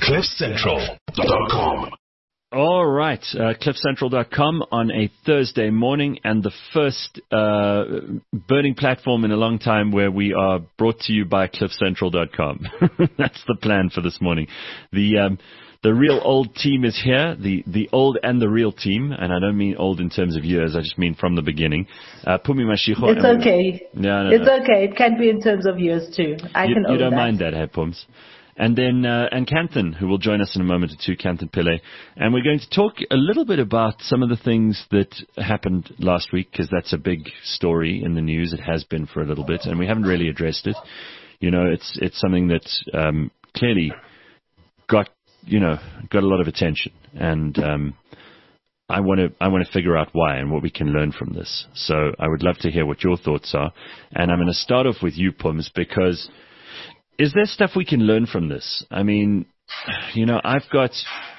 CliffCentral.com. All right, CliffCentral.com on a Thursday morning, and the first burning platform in a long time where we are brought to you by CliffCentral.com. That's the plan for this morning. The real old team is here, the old and the real team, and I don't mean old in terms of years, I just mean from the beginning. Pumi Mashiko. It's okay. No. It's okay. It can be in terms of years too. You don't mind that, hey, Pums? And then, and Kanthan, who will join us in a moment or two, Kanthan Pillay. And we're going to talk a little bit about some of the things that happened last week, because that's a big story in the news. It has been for a little bit, and we haven't really addressed it. You know, it's something that clearly got a lot of attention, and I want to figure out why and what we can learn from this. So I would love to hear what your thoughts are, and I'm going to start off with you, Pums, because is there stuff we can learn from this? I mean, I've got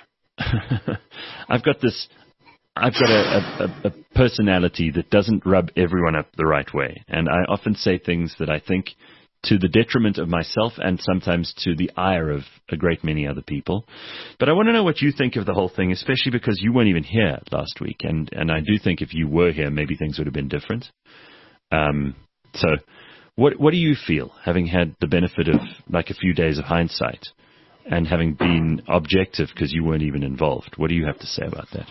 a personality that doesn't rub everyone up the right way, and I often say things that I think to the detriment of myself and sometimes to the ire of a great many other people. But I want to know what you think of the whole thing, especially because you weren't even here last week. And I do think if you were here, maybe things would have been different. So what do you feel, having had the benefit of like a few days of hindsight and having been objective because you weren't even involved? What do you have to say about that?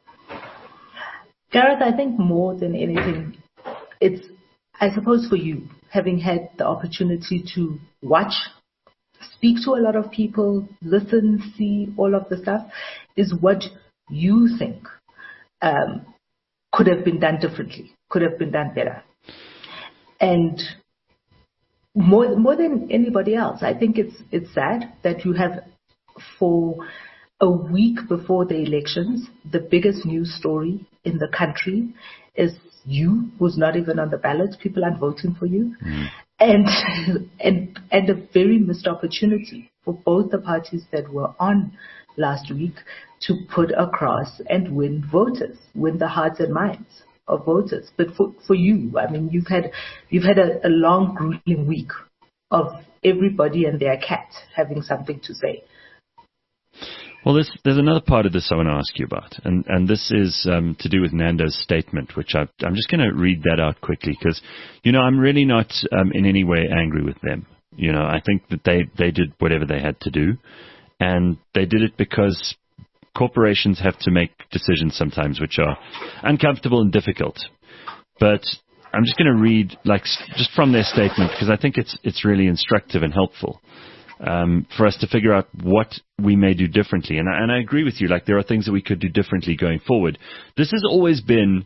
Gareth, I think more than anything, it's, I suppose for you, having had the opportunity to watch, speak to a lot of people, listen, see all of the stuff, is what you think could have been done differently, could have been done better. And more than anybody else, I think it's sad that you have, for a week before the elections, the biggest news story in the country is you, who's not even on the ballot. People aren't voting for you. And a very missed opportunity for both the parties that were on last week to put across and win the hearts and minds of voters. But for you, I mean, you've had a long, grueling week of everybody and their cat having something to say. Well, there's another part of this I want to ask you about, and this is to do with Nando's statement, which I'm just going to read that out quickly because, I'm really not in any way angry with them. I think that they did whatever they had to do, and they did it because corporations have to make decisions sometimes which are uncomfortable and difficult. But I'm just going to read just from their statement because I think it's really instructive and helpful. For us to figure out what we may do differently. And I agree with you, there are things that we could do differently going forward. This has always been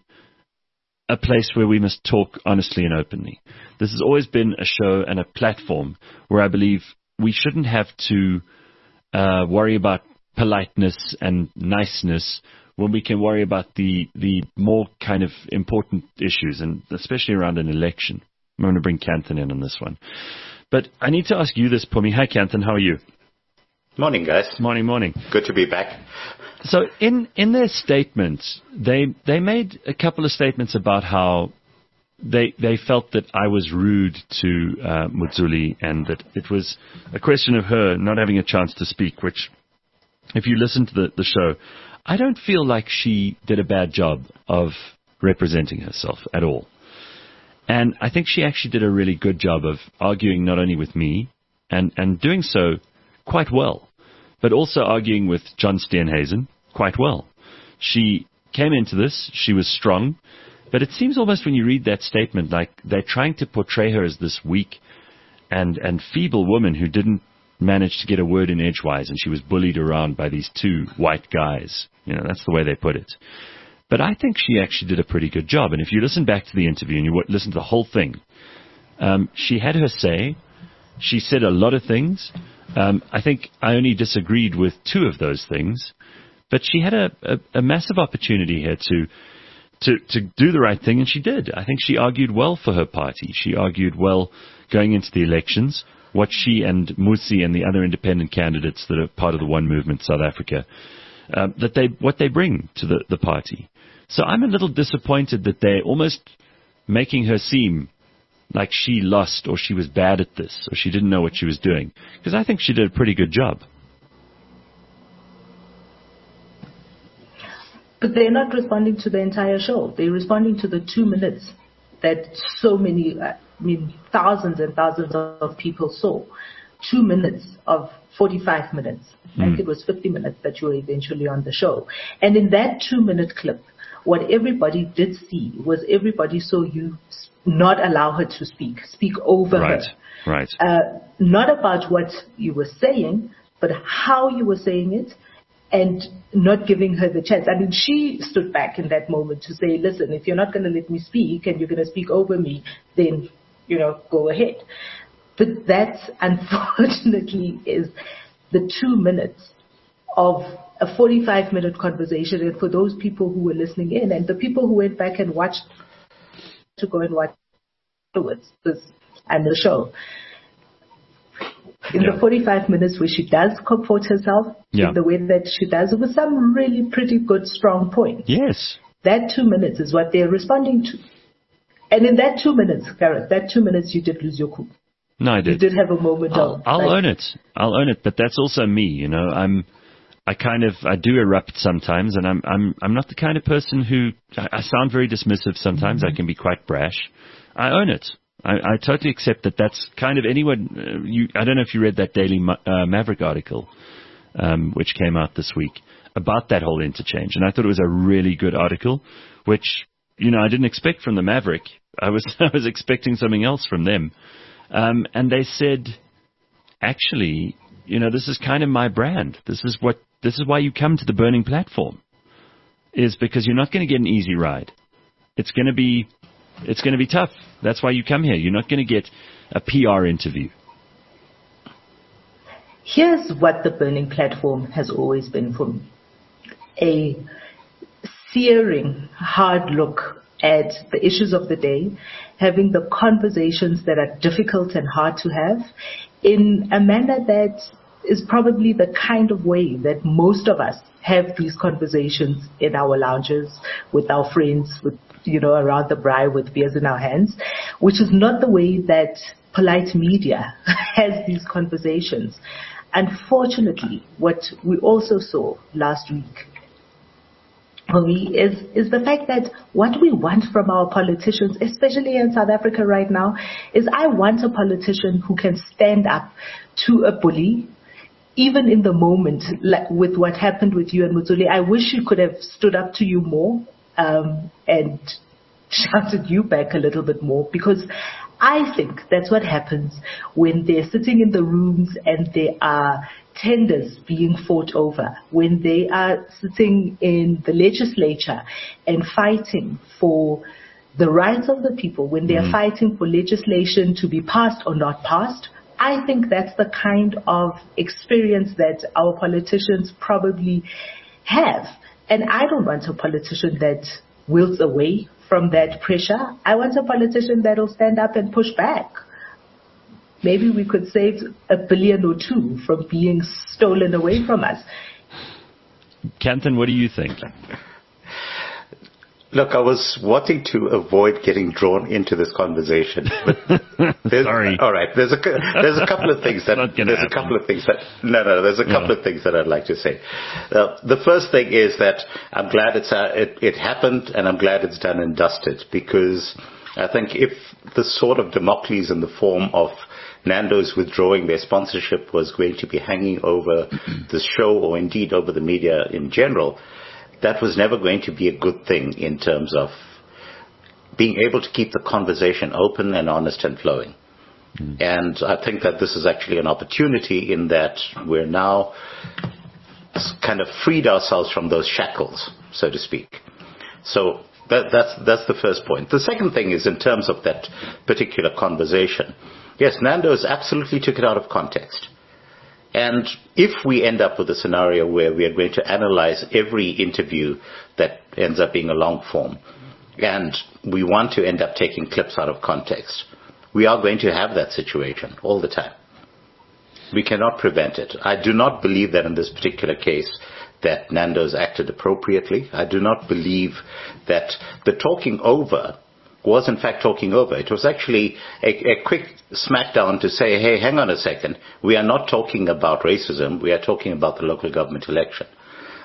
a place where we must talk honestly and openly. This has always been a show and a platform where I believe we shouldn't have to worry about politeness and niceness when we can worry about the more kind of important issues, and especially around an election. I'm going to bring Kanthan in on this one. But I need to ask you this, Pumi. Hi, Kanthan. How are you? Morning, guys. Morning. Good to be back. So in their statements, they made a couple of statements about how they felt that I was rude to Muzuli and that it was a question of her not having a chance to speak, which, if you listen to the show, I don't feel like she did a bad job of representing herself at all. And I think she actually did a really good job of arguing not only with me, and doing so quite well, but also arguing with John Steenhuisen quite well. She came into this, she was strong, but it seems almost when you read that statement like they're trying to portray her as this weak and feeble woman who didn't manage to get a word in edgewise, and she was bullied around by these two white guys. That's the way they put it. But I think she actually did a pretty good job. And if you listen back to the interview and you listen to the whole thing, she had her say. She said a lot of things. I think I only disagreed with two of those things. But she had a massive opportunity here to do the right thing, and she did. I think she argued well for her party. She argued well going into the elections, what she and Musi and the other independent candidates that are part of the One Movement South Africa, what they bring to the party. So I'm a little disappointed that they're almost making her seem like she lost or she was bad at this or she didn't know what she was doing, because I think she did a pretty good job. But they're not responding to the entire show. They're responding to the 2 minutes that so many, thousands and thousands of people saw. 2 minutes of 45 minutes. I think it was 50 minutes that you were eventually on the show. And in that 2-minute clip, what everybody did see was everybody saw you not allow her to speak over her. Right. Not about what you were saying, but how you were saying it, and not giving her the chance. I mean, she stood back in that moment to say, listen, if you're not going to let me speak and you're going to speak over me, then, go ahead. But that, unfortunately, is the 2 minutes of a 45-minute conversation. And for those people who were listening in and the people who went back and watched, to go and watch afterwards, and the show, in the 45 minutes where she does comport herself in the way that she does, with some really pretty good, strong points. Yes. That 2 minutes is what they're responding to. And in that 2 minutes, Gareth, that 2 minutes, you did lose your cool. No, I did. You did have a moment of... I'll own it. I'll own it. But that's also me, I do erupt sometimes, and I'm not the kind of person who... I sound very dismissive sometimes. I can be quite brash. I own it. I totally accept that that's kind of anyone... I don't know if you read that Daily Maverick article, which came out this week, about that whole interchange. And I thought it was a really good article, which, I didn't expect from the Maverick. I was expecting something else from them. And they said, actually, this is kind of my brand. This is why you come to the Burning Platform, is because you're not going to get an easy ride. It's going to be tough. That's why you come here. You're not going to get a PR interview. Here's what the Burning Platform has always been for me. A searing, hard look at the issues of the day, having the conversations that are difficult and hard to have in a manner that is probably the kind of way that most of us have these conversations in our lounges with our friends, with, around the braai with beers in our hands, which is not the way that polite media has these conversations. Unfortunately, what we also saw last week for me is the fact that what we want from our politicians, especially in South Africa right now, is I want a politician who can stand up to a bully, even in the moment, like with what happened with you and Muzuli. I wish she could have stood up to you more and shouted you back a little bit more, because I think that's what happens when they're sitting in the rooms and there are tenders being fought over, when they are sitting in the legislature and fighting for the rights of the people, when they are fighting for legislation to be passed or not passed. I think that's the kind of experience that our politicians probably have. And I don't want a politician that wilts away from that pressure. I want a politician that will stand up and push back. Maybe we could save $1 billion or $2 billion from being stolen away from us. Kanthan, what do you think? Look, I was wanting to avoid getting drawn into this conversation, but sorry. All right. There's a couple of things that there's a couple of things that I'd like to say. The first thing is that I'm glad it happened, and I'm glad it's done and dusted, because I think if the sword of Damocles in the form of Nando's withdrawing their sponsorship was going to be hanging over the show, or indeed over the media in general, that was never going to be a good thing in terms of being able to keep the conversation open and honest and flowing. And I think that this is actually an opportunity in that we're now kind of freed ourselves from those shackles, so to speak. So that's the first point. The second thing is in terms of that particular conversation. Yes, Nando's absolutely took it out of context. And if we end up with a scenario where we are going to analyze every interview that ends up being a long form, and we want to end up taking clips out of context, we are going to have that situation all the time. We cannot prevent it. I do not believe that in this particular case that Nando's acted appropriately. I do not believe that the talking over was in fact talking over. It was actually a quick smackdown to say, hey, hang on a second. We are not talking about racism. We are talking about the local government election.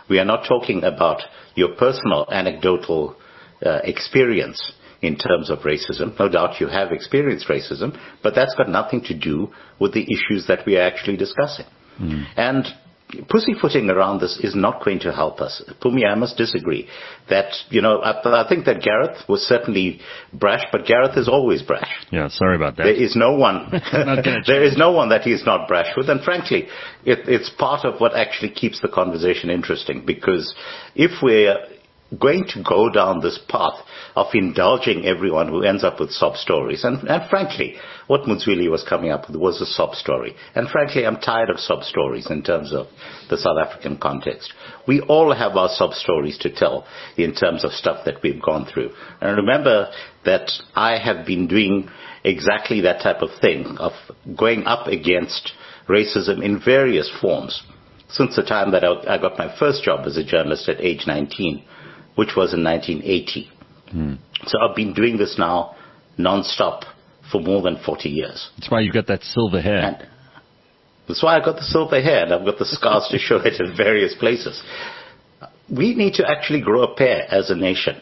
We are not talking about your personal anecdotal experience in terms of racism. No doubt you have experienced racism, but that's got nothing to do with the issues that we are actually discussing. And pussyfooting around this is not going to help us. Pumi, I must disagree. That, I think that Gareth was certainly brash, but Gareth is always brash. Yeah, sorry about that. There is no one that he is not brash with, and frankly, it's part of what actually keeps the conversation interesting, because if we're going to go down this path of indulging everyone who ends up with sob stories. And frankly, what Muzwili was coming up with was a sob story. And frankly, I'm tired of sob stories in terms of the South African context. We all have our sob stories to tell in terms of stuff that we've gone through. And remember that I have been doing exactly that type of thing, of going up against racism in various forms since the time that I got my first job as a journalist at age 19. Which was in 1980. So I've been doing this now non-stop for more than 40 years. That's why you've got that silver hair. And that's why I've got the silver hair, and I've got the scars to show it in various places. We need to actually grow a pair as a nation.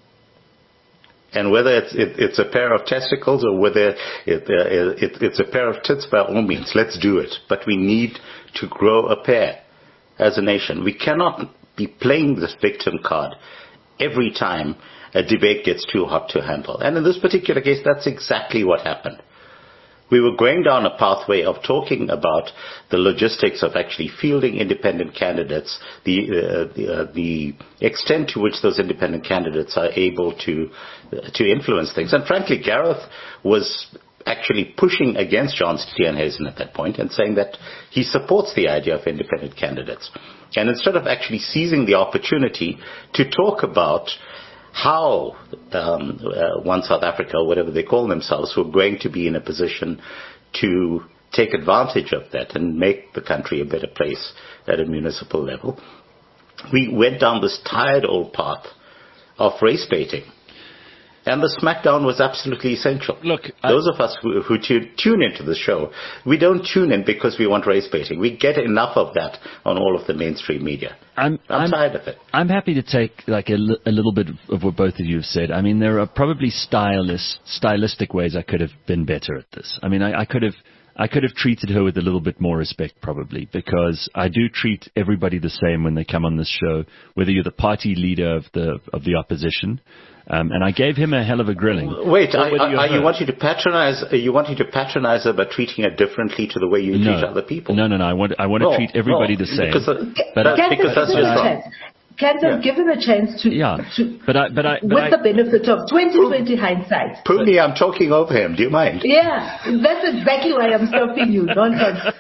And whether it's a pair of testicles or whether it's a pair of tits, by all means, let's do it. But we need to grow a pair as a nation. We cannot be playing this victim card every time a debate gets too hot to handle. And in this particular case, that's exactly what happened. We were going down a pathway of talking about the logistics of actually fielding independent candidates, the extent to which those independent candidates are able to influence things. And frankly, Gareth was actually pushing against John Steenhuisen at that point and saying that he supports the idea of independent candidates. And instead of actually seizing the opportunity to talk about how One South Africa, or whatever they call themselves, were going to be in a position to take advantage of that and make the country a better place at a municipal level, we went down this tired old path of race baiting. And the smackdown was absolutely essential. Look, those of us who tune into the show, we don't tune in because we want race baiting. We get enough of that on all of the mainstream media. I'm tired of it. I'm happy to take like a little bit of what both of you have said. I mean, there are probably stylistic ways I could have been better at this. I mean, I could have treated her with a little bit more respect, probably, because I do treat everybody the same when they come on this show, whether you're the party leader of the opposition. And I gave him a hell of a grilling. Wait, are you wanting to patronize? Are you wanting to patronize her by treating her differently to the way you treat other people? No. I want to treat everybody the same. Because that's just wrong. Can't give him a chance to but with the benefit of 2020 hindsight. Pumi, I'm talking over him. Do you mind? Yeah, that's exactly why I'm stopping you. Nonsense.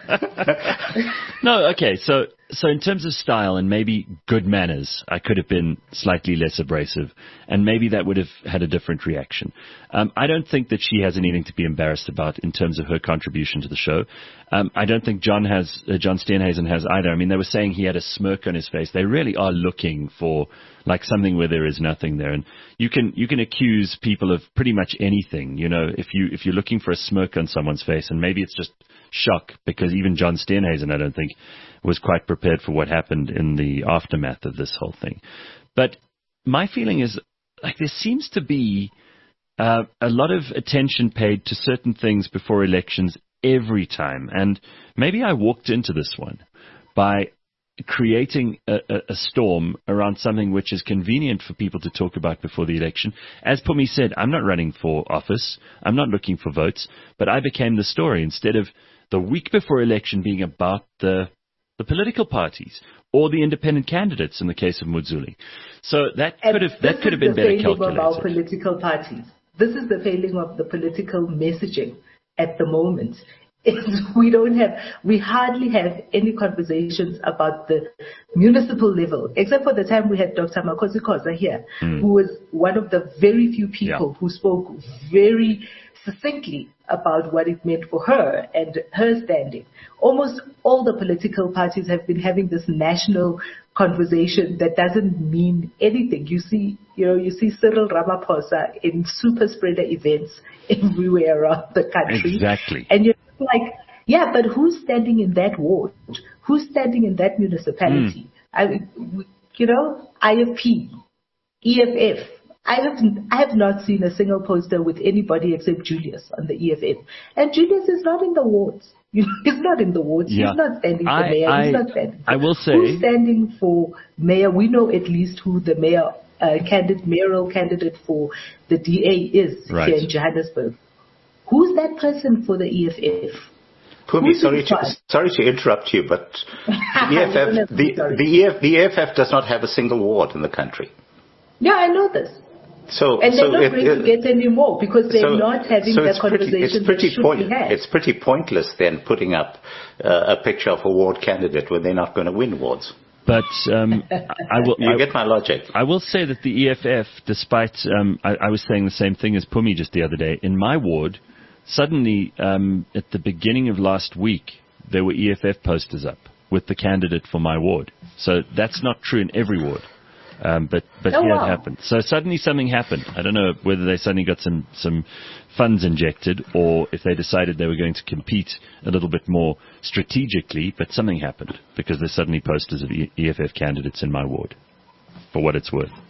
No, okay. So in terms of style and maybe good manners, I could have been slightly less abrasive, and maybe that would have had a different reaction. I don't think that she has anything to be embarrassed about in terms of her contribution to the show. I don't think John Steenhuisen has either. I mean, they were saying he had a smirk on his face. They really are looking for like something where there is nothing there, and you can accuse people of pretty much anything. You know, if you're looking for a smirk on someone's face, and maybe it's just shock, because even John Steenhuisen, I don't think, was quite prepared for what happened in the aftermath of this whole thing. But my feeling is like there seems to be a lot of attention paid to certain things before elections every time. And maybe I walked into this one by creating a storm around something which is convenient for people to talk about before the election. As Pumi said, I'm not running for office. I'm not looking for votes. But I became the story instead of the week before election being about the political parties or the independent candidates in the case of Muzwili. So that could have been better calculated. About political parties. This is the failing of the political messaging at the moment. We hardly have any conversations about the municipal level, except for the time we had Dr. Makosi Khoza here, who was one of the very few people who spoke very succinctly about what it meant for her and her standing. Almost all the political parties have been having this national conversation that doesn't mean anything. You see Cyril Ramaphosa in super spreader events everywhere around the country. Exactly. And you're like, yeah, but who's standing in that ward? Who's standing in that municipality? IFP, EFF. I have not seen a single poster with anybody except Julius on the EFF. And Julius is not in the wards. He's not in the wards. Yeah. He's not standing for mayor. He's not standing for, I will say, who's standing for mayor? We know at least who the mayoral candidate for the DA is here in Johannesburg. Who's that person for the EFF? Phumi, sorry to interrupt you, but the EFF does not have a single ward in the country. Yeah, I know this. And they're not going to get any more because they're not having the conversation that should be had. It's pretty pointless then putting up a picture of a ward candidate when they're not going to win wards. But you get my logic. I will say that the EFF, despite I was saying the same thing as Phumi just the other day, in my ward, suddenly at the beginning of last week, there were EFF posters up with the candidate for my ward. So that's not true in every ward. But it happened. So suddenly something happened. I don't know whether they suddenly got some funds injected or if they decided they were going to compete a little bit more strategically, but something happened because there's suddenly posters of EFF candidates in my ward, for what it's worth.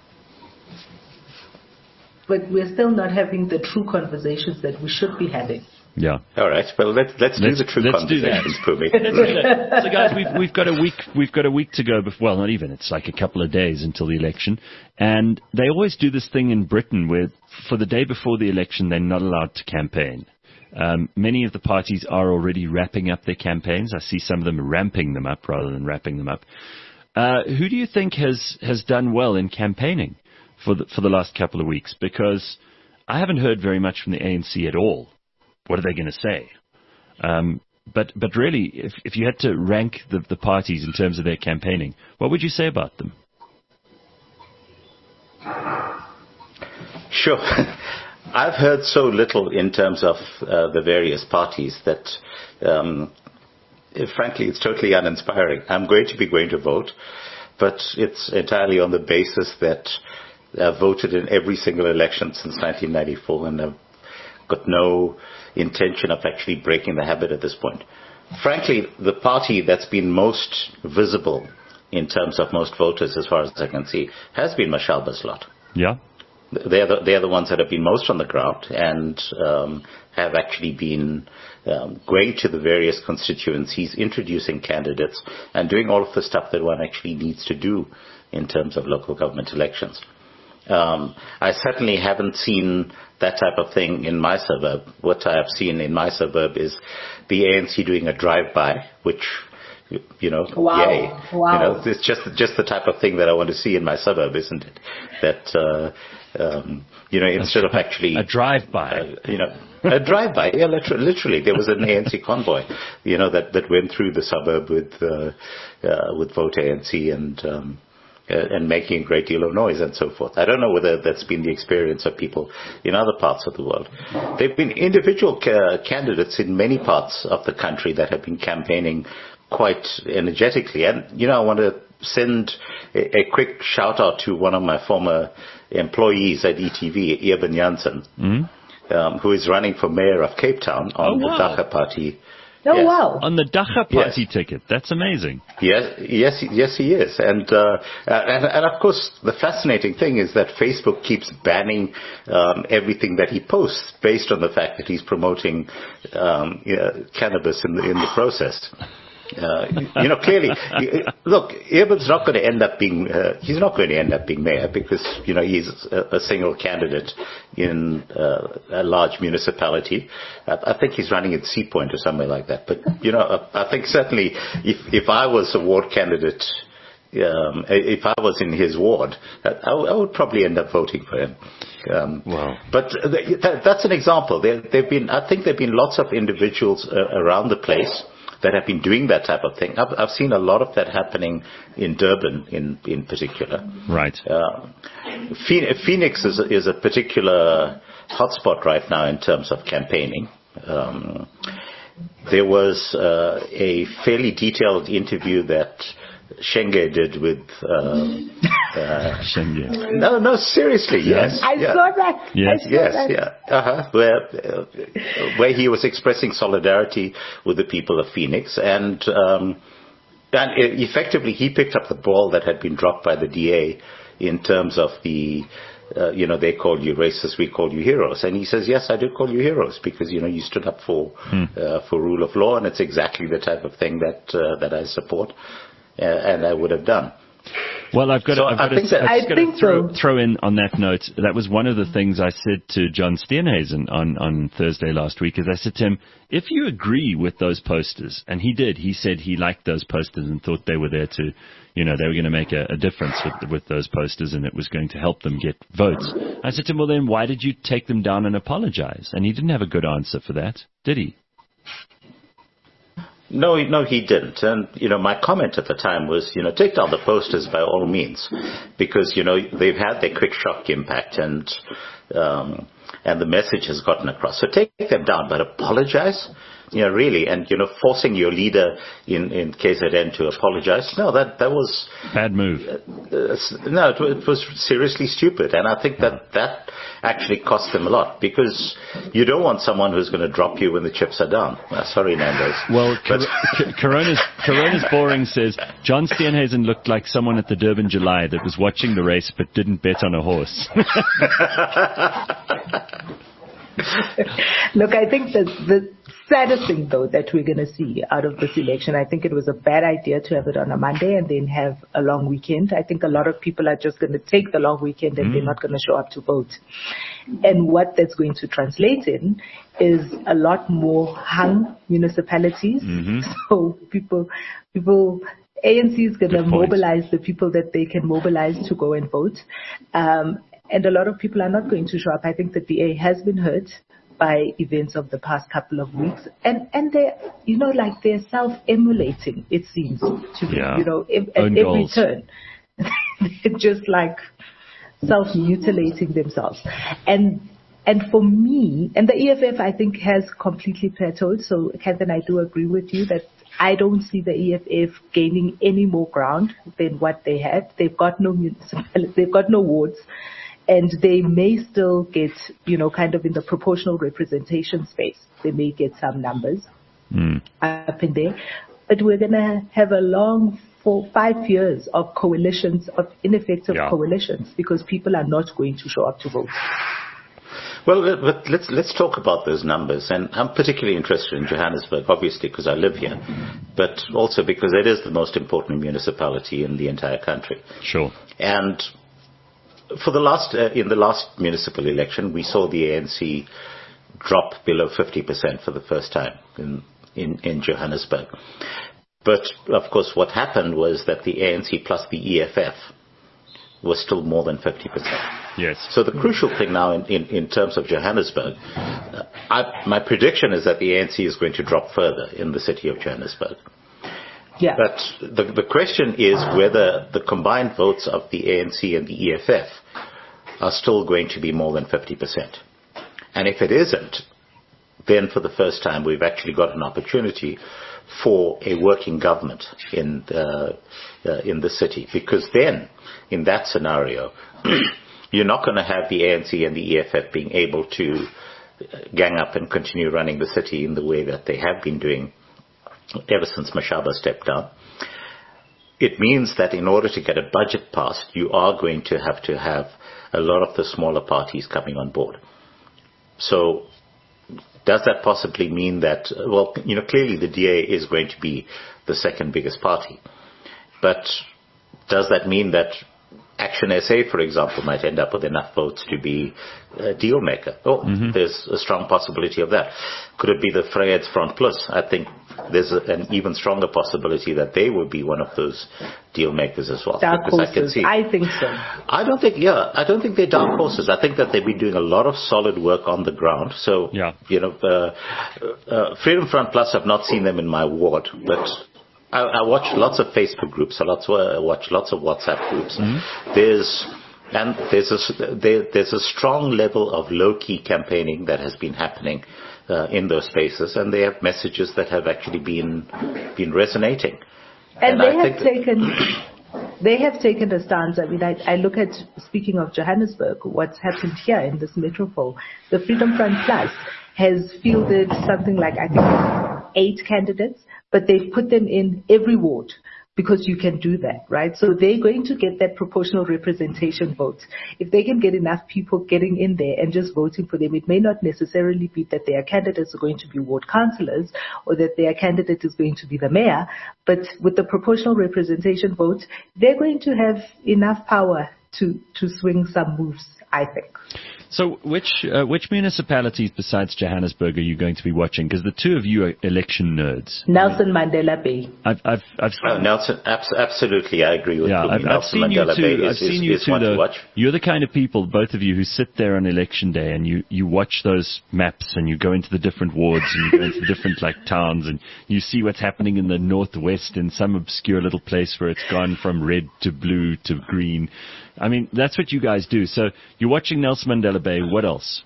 But we're still not having the true conversations that we should be having. Yeah. All right. Well, let's do the true conversations, Phumi. So, guys, we've got a week. We've got a week to go. Well, not even. It's like a couple of days until the election, and they always do this thing in Britain where, for the day before the election, they're not allowed to campaign. Many of the parties are already wrapping up their campaigns. I see some of them ramping them up rather than wrapping them up. Who do you think has done well in campaigning for the last couple of weeks? Because I haven't heard very much from the ANC at all. What are they going to say? But really, if you had to rank the parties in terms of their campaigning, what would you say about them? Sure. I've heard so little in terms of the various parties that, frankly, it's totally uninspiring. I'm going to vote, but it's entirely on the basis that I've voted in every single election since 1994, and I've got no intention of actually breaking the habit at this point. Frankly, the party that's been most visible in terms of most voters, as far as I can see, has been Mashalba's lot. Yeah. They're the ones that have been most on the ground and have actually been going to the various constituencies, introducing candidates, and doing all of the stuff that one actually needs to do in terms of local government elections. I certainly haven't seen that type of thing in my suburb. What I have seen in my suburb is the ANC doing a drive-by, which, wow. Yay. Wow. It's just the type of thing that I want to see in my suburb, isn't it? That, instead of actually... A drive-by. A drive-by. Yeah, literally. There was an ANC convoy, that went through the suburb with Vote ANC and making a great deal of noise and so forth. I don't know whether that's been the experience of people in other parts of the world. There have been individual candidates in many parts of the country that have been campaigning quite energetically. And, I want to send a quick shout out to one of my former employees at ETV, Eben Jansen, who is running for mayor of Cape Town on the Dagga Party. Oh, yes. Wow. On the Dagga Party ticket. That's amazing. Yes, he is. And of course, the fascinating thing is that Facebook keeps banning everything that he posts based on the fact that he's promoting cannabis in the process. Clearly, look, Eben's not going to end up being, he's not going to end up being mayor because, he's a single candidate in a large municipality. I think he's running at Sea Point or somewhere like that. But, I think certainly if I was a ward candidate, if I was in his ward, I would probably end up voting for him. Wow. But that's an example. I think there've been lots of individuals around the place that have been doing that type of thing. I've seen a lot of that happening in Durban in particular. Right. Phoenix is a particular hotspot right now in terms of campaigning. There was a fairly detailed interview that Shenge did with... Shenge. No, seriously, yes. I saw that. Yes. Where he was expressing solidarity with the people of Phoenix. And And effectively, he picked up the ball that had been dropped by the DA in terms of the, they called you racist, we called you heroes. And he says, yes, I did call you heroes because, you stood up for rule of law, and it's exactly the type of thing that I support and I would have done. Well, I've got to throw in on that note. That was one of the things I said to John Steenhuisen on Thursday last week. Is I said to him, if you agree with those posters, and he did, he said he liked those posters and thought they were there to, they were going to make a difference with those posters, and it was going to help them get votes. I said to him, well, then why did you take them down and apologize? And he didn't have a good answer for that, did he? No, he didn't. And, my comment at the time was, take down the posters by all means, because, they've had their quick shock impact and the message has gotten across. So take them down, but apologize? Really, and, forcing your leader in KZN to apologize. No, that was... Bad move. No, it was seriously stupid. And I think that actually cost them a lot, because you don't want someone who's going to drop you when the chips are down. Sorry, Nando's. Well, Corona's Boring says, John Steenhuisen looked like someone at the Durban July that was watching the race but didn't bet on a horse. Look, I think that the saddest thing, though, that we're going to see out of this election, I think it was a bad idea to have it on a Monday and then have a long weekend. I think a lot of people are just going to take the long weekend and they're not going to show up to vote. And what that's going to translate in is a lot more hung municipalities. So people, ANC is going to mobilize the people that they can mobilize to go and vote. And a lot of people are not going to show up. I think the DA has been hurt by events of the past couple of weeks. And they're, they're self-emulating, it seems to be, at every turn. They're just self-mutilating themselves. And for me, and the EFF, I think, has completely plateaued. So, Catherine, I do agree with you that I don't see the EFF gaining any more ground than what they had. They've got no municipalities, they've got no wards. And they may still get, kind of in the proportional representation space. They may get some numbers up in there. But we're going to have a long 5 years of coalitions, of ineffective coalitions, because people are not going to show up to vote. Well, but let's talk about those numbers. And I'm particularly interested in Johannesburg, obviously, because I live here, but also because it is the most important municipality in the entire country. Sure. And in the last municipal election, we saw the ANC drop below 50% for the first time in Johannesburg. But, of course, what happened was that the ANC plus the EFF was still more than 50%. Yes. So the crucial thing now in terms of Johannesburg, my prediction is that the ANC is going to drop further in the city of Johannesburg. Yeah. But the question is whether the combined votes of the ANC and the EFF are still going to be more than 50%. And if it isn't, then for the first time we've actually got an opportunity for a working government in the city. Because then, in that scenario, you're not going to have the ANC and the EFF being able to gang up and continue running the city in the way that they have been doing ever since Mashaba stepped down. It means that in order to get a budget passed, you are going to have a lot of the smaller parties coming on board. So does that possibly mean that, clearly the DA is going to be the second biggest party. But does that mean that Action SA, for example, might end up with enough votes to be a deal maker? There's a strong possibility of that. Could it be the Vryheids Front Plus? I think there's an even stronger possibility that they will be one of those deal makers as well. Dark horses. I think so. I don't think they're dark horses. I think that they've been doing a lot of solid work on the ground. So, Freedom Front Plus, I've not seen them in my ward, but I watch lots of Facebook groups. I watch lots of WhatsApp groups. There's a strong level of low-key campaigning that has been happening in those spaces, and they have messages that have actually been resonating. And they have taken a stance. I mean, I look at, speaking of Johannesburg, what's happened here in this metropole. The Freedom Front Plus has fielded something like, I think, 8 candidates, but they've put them in every ward. because you can do that, right? So they're going to get that proportional representation vote. If they can get enough people getting in there and just voting for them, it may not necessarily be that their candidates are going to be ward councillors or that their candidate is going to be the mayor, but with the proportional representation vote, they're going to have enough power to swing some moves, I think. So which municipalities besides Johannesburg are you going to be watching? Because the two of you are election nerds. Nelson Mandela Bay. Nelson, absolutely, I agree with you. I've seen you too. I've seen you too, though. You're the kind of people, both of you, who sit there on election day and you watch those maps and you go into the different wards and you go into the different towns and you see what's happening in the northwest in some obscure little place where it's gone from red to blue to green. I mean, that's what you guys do. So you're watching Nelson Mandela Bay. What else?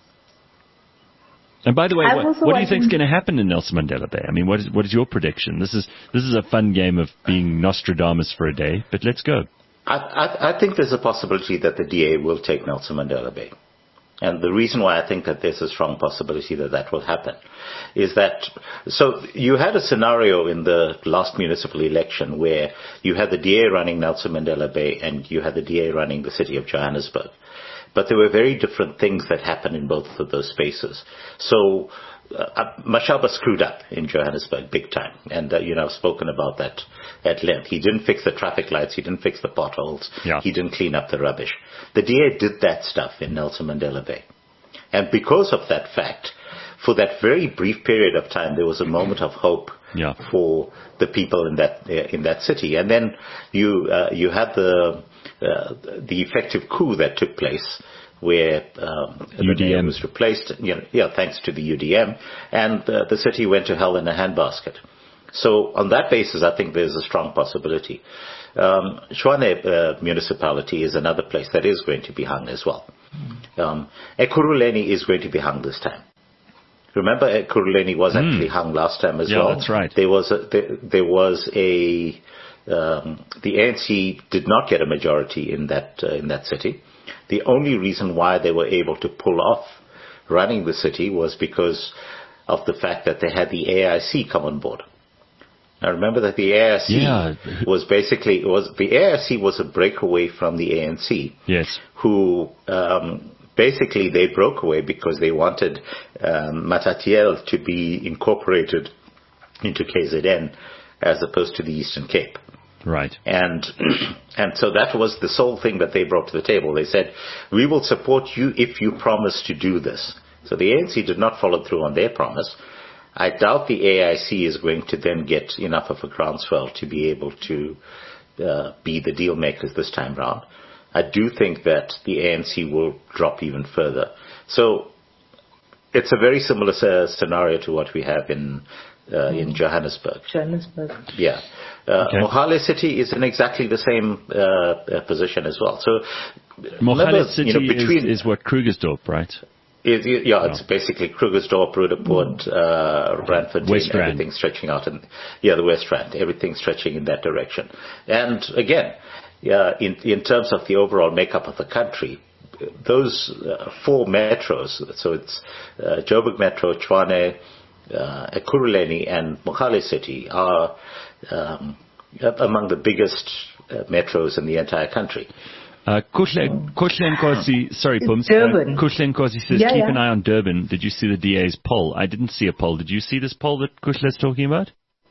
And by the way, what do you think is going to happen in Nelson Mandela Bay? I mean, what is your prediction? This is a fun game of being Nostradamus for a day, but let's go. I think there's a possibility that the DA will take Nelson Mandela Bay. And the reason why I think that there's a strong possibility that that will happen is that, so you had a scenario in the last municipal election where you had the DA running Nelson Mandela Bay and you had the DA running the city of Johannesburg. But there were very different things that happened in both of those spaces. So Mashaba screwed up in Johannesburg big time. And, I've spoken about that at length. He didn't fix the traffic lights. He didn't fix the potholes. Yeah. He didn't clean up the rubbish. The DA did that stuff in Nelson Mandela Bay. And because of that fact, for that very brief period of time, there was a moment of hope for the people in that city. And then you had the effective coup that took place, where the mayor was replaced, thanks to the UDM, and the city went to hell in a handbasket. So on that basis, I think there's a strong possibility. Tshwane municipality is another place that is going to be hung as well. Ekurhuleni is going to be hung this time. Remember, Ekurhuleni was actually hung last time as well. Yeah, that's right. The ANC did not get a majority in that city. The only reason why they were able to pull off running the city was because of the fact that they had the AIC come on board. Now remember that the AIC was a breakaway from the ANC. Yes. Who basically they broke away because they wanted Matatiele to be incorporated into KZN as opposed to the Eastern Cape. Right. And so that was the sole thing that they brought to the table. They said, we will support you if you promise to do this. So the ANC did not follow through on their promise. I doubt the AIC is going to then get enough of a groundswell to be able to be the deal makers this time round. I do think that the ANC will drop even further. So it's a very similar scenario to what we have in Johannesburg. Yeah. Mohale City is in exactly the same position as well. So Mohale City is what Krugersdorp, right? It's basically Krugersdorp, Roodepoort, Randfontein, West Rand. Everything stretching out, the West Rand, everything stretching in that direction. And again, in terms of the overall makeup of the country, those four metros, so it's Joburg Metro, Tshwane, Ekurhuleni and Mohale City are among the biggest metros in the entire country. Kuhle Nkosi, sorry, Pums. Kuhle Nkosi says, keep an eye on Durban. Did you see the DA's poll? I didn't see a poll. Did you see this poll that Kuhle's talking about?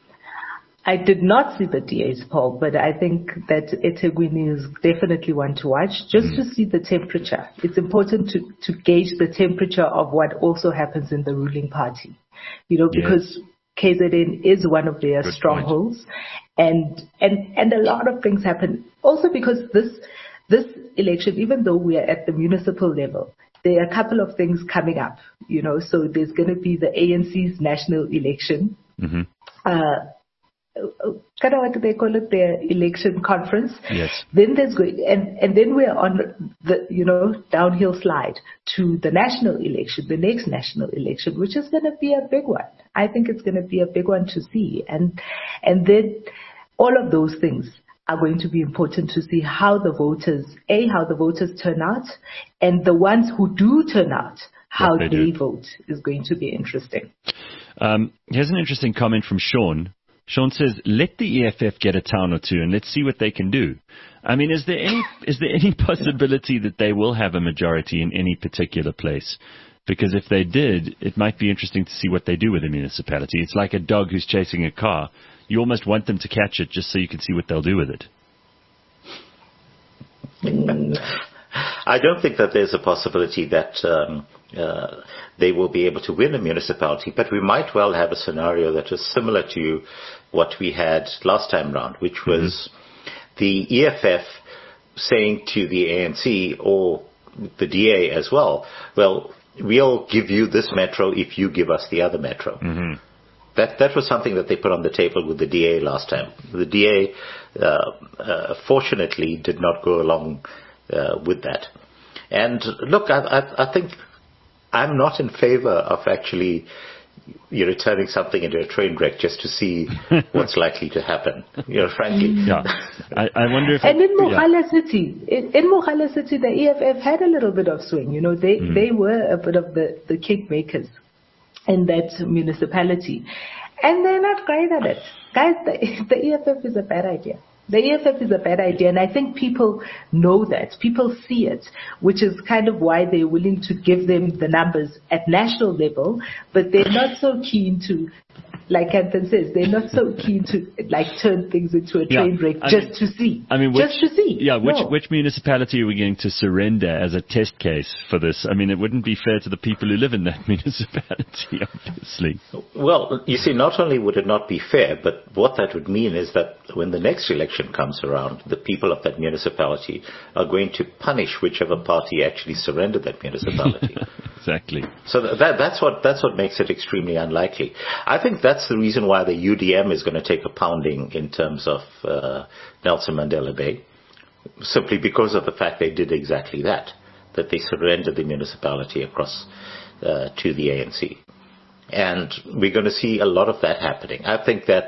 I did not see the DA's poll, but I think that eThekwini is definitely one to watch, just to see the temperature. It's important to gauge the temperature of what also happens in the ruling party, because KZN is one of their strongholds, and a lot of things happen. Also because this election, even though we are at the municipal level, there are a couple of things coming up, so there's going to be the ANC's national election. What do they call it? Their election conference. Yes. Then there's and then we're on the downhill slide to the national election, the next national election, which is going to be a big one. I think it's going to be a big one to see, and then all of those things are going to be important to see how the voters turn out, and the ones who do turn out, how they vote is going to be interesting. Here's an interesting comment from Sean, Sean says, let the EFF get a town or two and let's see what they can do. I mean, is there any possibility that they will have a majority in any particular place? Because if they did, it might be interesting to see what they do with the municipality. It's like a dog who's chasing a car. You almost want them to catch it just so you can see what they'll do with it. I don't think that there's a possibility that they will be able to win a municipality, but we might well have a scenario that is similar to what we had last time round, which was the EFF saying to the ANC or the DA as well, well, we'll give you this metro if you give us the other metro. Mm-hmm. That was something that they put on the table with the DA last time. The DA, fortunately, did not go along with that. And look, I think I'm not in favor of actually turning something into a train wreck just to see what's likely to happen. Frankly. Yeah. I wonder if... And in Mogale City, the EFF had a little bit of swing. They were a bit of the kingmakers in that municipality. And they're not great at it. Guys, the EFF is a bad idea. The EFF is a bad idea, and I think people know that. People see it, which is kind of why they're willing to give them the numbers at national level, but they're not so keen to, like Anton says, they're not so keen to turn things into a train wreck just to see. Yeah, which municipality are we going to surrender as a test case for this? I mean, it wouldn't be fair to the people who live in that municipality, obviously. Well, you see, not only would it not be fair, but what that would mean is that when the next election comes around, the people of that municipality are going to punish whichever party actually surrendered that municipality. Exactly. So that's what makes it extremely unlikely. I think that's the reason why the UDM is going to take a pounding in terms of Nelson Mandela Bay, simply because of the fact they did exactly that they surrendered the municipality across to the ANC. And we're going to see a lot of that happening. I think that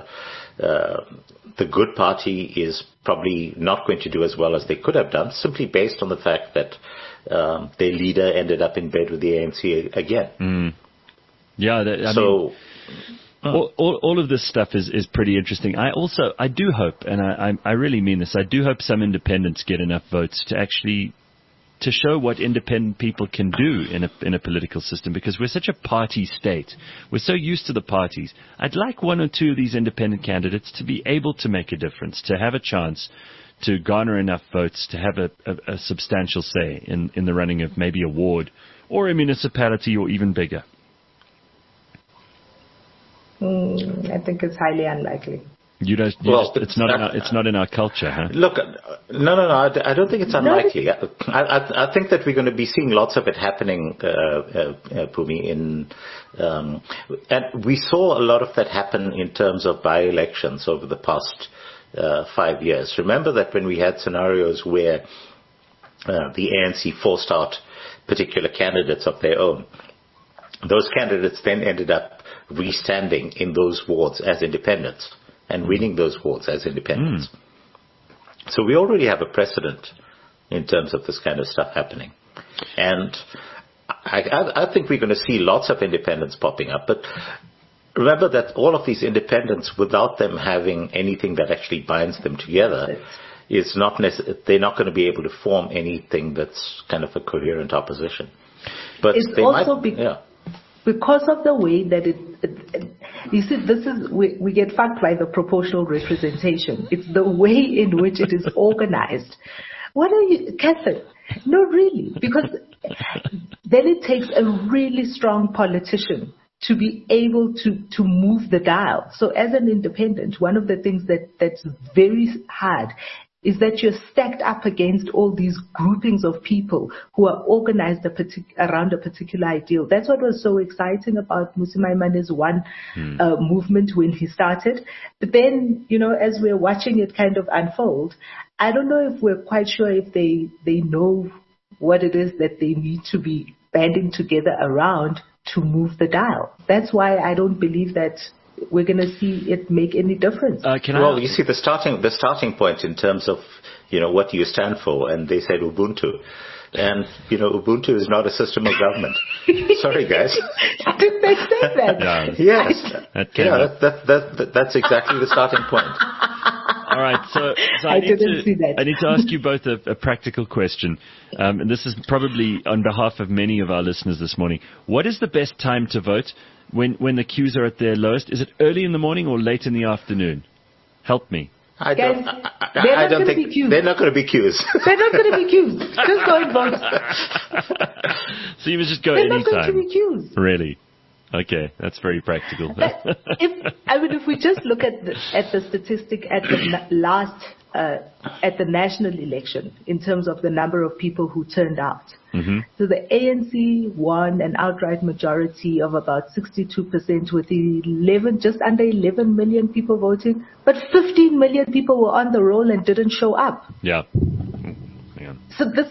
the Good Party is probably not going to do as well as they could have done, simply based on the fact that their leader ended up in bed with the ANC again. Mm. Yeah, all of this stuff is pretty interesting. I do hope, and I really mean this, I do hope some independents get enough votes to actually to show what independent people can do in a political system, because we're such a party state. We're so used to the parties. I'd like one or two of these independent candidates to be able to make a difference, to have a chance to garner enough votes to have a substantial say in the running of maybe a ward or a municipality or even bigger. I think it's highly unlikely. It's not in our culture, huh? Look, no, I don't think it's unlikely. I think that we're going to be seeing lots of it happening, Pumi. And we saw a lot of that happen in terms of by-elections over the past 5 years. Remember that when we had scenarios where the ANC forced out particular candidates of their own, those candidates then ended up restanding in those wards as independents and winning those wards as independents. So we already have a precedent in terms of this kind of stuff happening. And I think we're going to see lots of independents popping up. But remember that all of these independents, without them having anything that actually binds them together, is not they're not going to be able to form anything that's kind of a coherent opposition. But it's they also might, because of the way that you see, this is, we get fucked by the proportional representation. It's the way in which it is organized. What are you, Catherine? No, really, because then it takes a really strong politician to be able to move the dial. So as an independent, one of the things that's very hard is that you're stacked up against all these groupings of people who are organized around a particular ideal. That's what was so exciting about Mmusi Maimane's one movement when he started. But then, as we're watching it kind of unfold, I don't know if we're quite sure if they know what it is that they need to be banding together around to move the dial. That's why I don't believe that we're going to see it make any difference. You see, the starting point in terms of what do you stand for? And they said Ubuntu. And, Ubuntu is not a system of government. Sorry, guys. Did they say that? Yes. That's exactly the starting point. All right, so I need to ask you both a practical question, and this is probably on behalf of many of our listeners this morning. What is the best time to vote when the queues are at their lowest? Is it early in the morning or late in the afternoon? Help me. I don't think they're not going to be queues. They're not going to be queues. Just go and vote. So you must just go anytime. They're not going to be queues. Really? Okay, that's very practical. If we just look at the statistic at the at the national election in terms of the number of people who turned out. Mm-hmm. So the ANC won an outright majority of about 62% with just under 11 million people voting, but 15 million people were on the roll and didn't show up. Yeah. So this,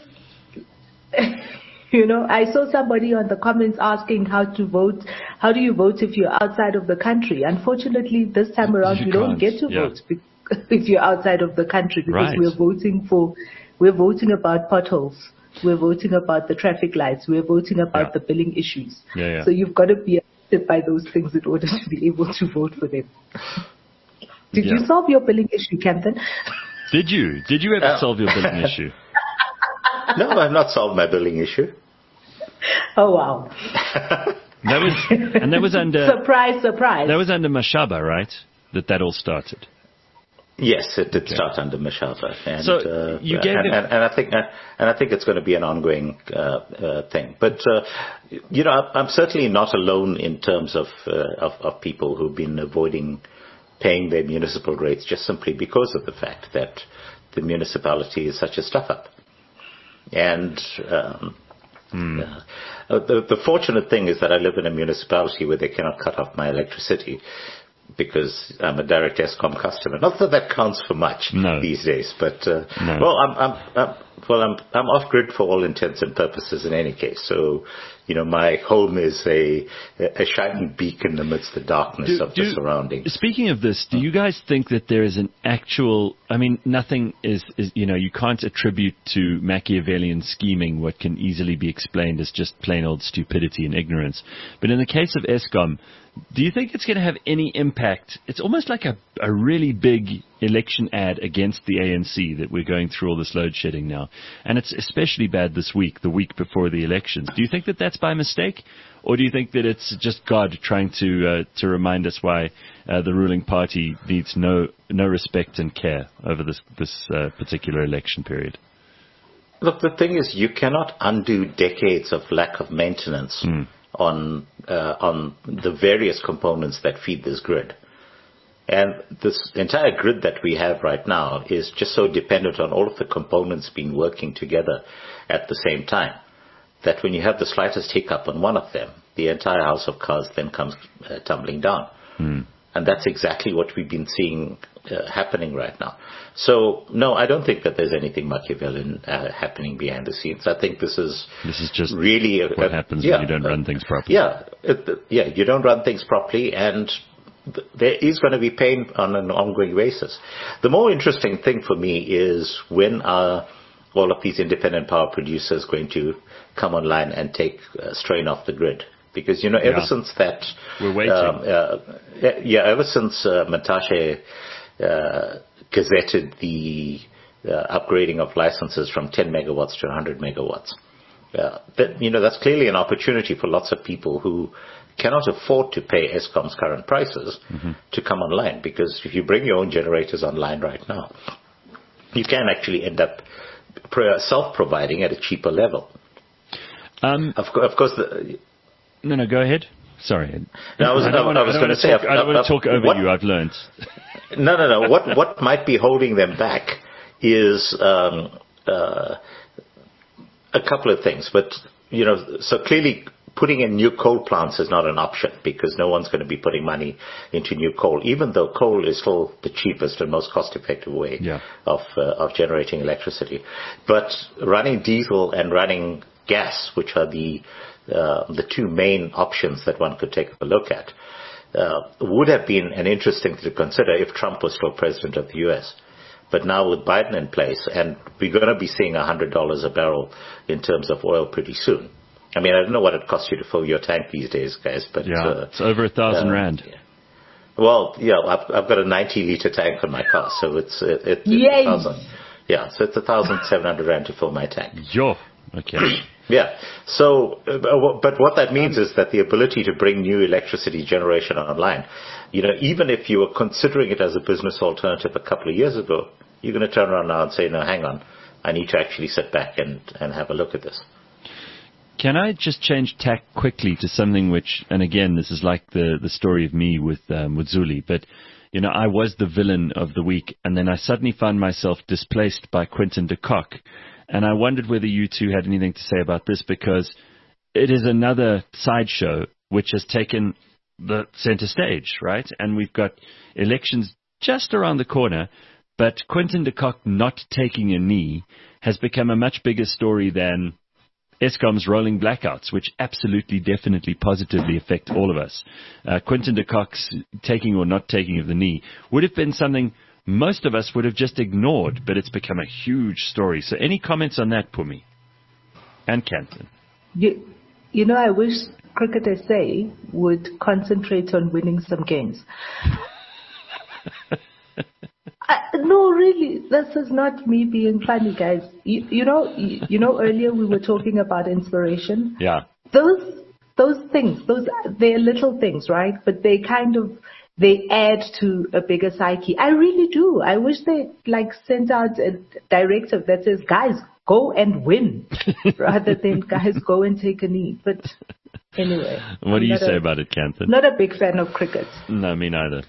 I saw somebody on the comments asking how to vote. How do you vote if you're outside of the country? Unfortunately, this time around, you don't get to vote if you're outside of the country, because we're voting about potholes. We're voting about the traffic lights. We're voting about the billing issues. So you've got to be affected by those things in order to be able to vote for them. Did you solve your billing issue, Camden? Did you ever solve your billing issue? No, I've not solved my billing issue. Oh, wow. That was under... Surprise. That was under Mashaba, right? That all started. Yes, it did start under Mashaba, and so you gave and I think it's going to be an ongoing thing. But I'm certainly not alone in terms of people who've been avoiding paying their municipal rates just simply because of the fact that the municipality is such a stuff up. And the fortunate thing is that I live in a municipality where they cannot cut off my electricity, because I'm a direct Eskom customer. Not that that counts for much these days, but I'm off grid for all intents and purposes in any case. So, my home is a shining beacon amidst the darkness of the surroundings. Speaking of this, do you guys think that there is an actual? I mean, nothing is you can't attribute to Machiavellian scheming what can easily be explained as just plain old stupidity and ignorance. But in the case of Eskom, do you think it's going to have any impact? It's almost like a really big election ad against the ANC that we're going through all this load shedding now. And it's especially bad this week, the week before the elections. Do you think that that's by mistake? Or do you think that it's just God trying to remind us why the ruling party needs no respect and care over this particular election period? Look, the thing is, you cannot undo decades of lack of maintenance on the various components that feed this grid. And this entire grid that we have right now is just so dependent on all of the components being working together at the same time that when you have the slightest hiccup on one of them, the entire house of cards then comes tumbling down. And that's exactly what we've been seeing happening right now. So, no, I don't think that there's anything Machiavellian happening behind the scenes. I think this is just really what happens when you don't run things properly. You don't run things properly, and there is going to be pain on an ongoing basis. The more interesting thing for me is when are all of these independent power producers going to come online and take strain off the grid? Because, ever since that... We're waiting. Ever since Mantashe gazetted the upgrading of licenses from 10 megawatts to 100 megawatts, that's clearly an opportunity for lots of people who cannot afford to pay Eskom's current prices to come online. Because if you bring your own generators online right now, you can actually end up self-providing at a cheaper level. Of course... No, go ahead. Sorry. No, I was going to say... I don't want to talk over you, I've learned. No. What might be holding them back is a couple of things. But, so clearly putting in new coal plants is not an option, because no one's going to be putting money into new coal, even though coal is still the cheapest and most cost-effective way of generating electricity. But running diesel and running gas, which are the two main options that one could take a look at, would have been an interesting to consider if Trump was still president of the U.S. But now with Biden in place, and we're going to be seeing $100 a barrel in terms of oil pretty soon. I mean, I don't know what it costs you to fill your tank these days, guys, but it's over 1,000 rand. Yeah. Well, yeah, I've got a 90-liter tank on my car, so it's 1,000. Yeah, so it's 1,700 rand to fill my tank. Yo, okay. Yeah. So, but what that means is that the ability to bring new electricity generation online, even if you were considering it as a business alternative a couple of years ago, you're going to turn around now and say, no, hang on, I need to actually sit back and have a look at this. Can I just change tack quickly to something which, and again, this is like the story of me with Zuli, but, I was the villain of the week, and then I suddenly found myself displaced by Quinton de Kock. And I wondered whether you two had anything to say about this, because it is another sideshow which has taken the center stage, right? And we've got elections just around the corner, but Quinton de Kock not taking a knee has become a much bigger story than Eskom's rolling blackouts, which absolutely, definitely, positively affect all of us. Quinton de Kock's taking or not taking of the knee would have been something most of us would have just ignored, but it's become a huge story. So any comments on that, Pumi? And Canton? I wish Cricket SA would concentrate on winning some games. No, really, this is not me being funny, guys. Earlier we were talking about inspiration. Yeah. Those things, they're little things, right? But they add to a bigger psyche. I really do. I wish they sent out a directive that says, guys, go and win, rather than guys go and take a knee. But anyway. What do you say about it, Canton? Not a big fan of cricket. No, me neither.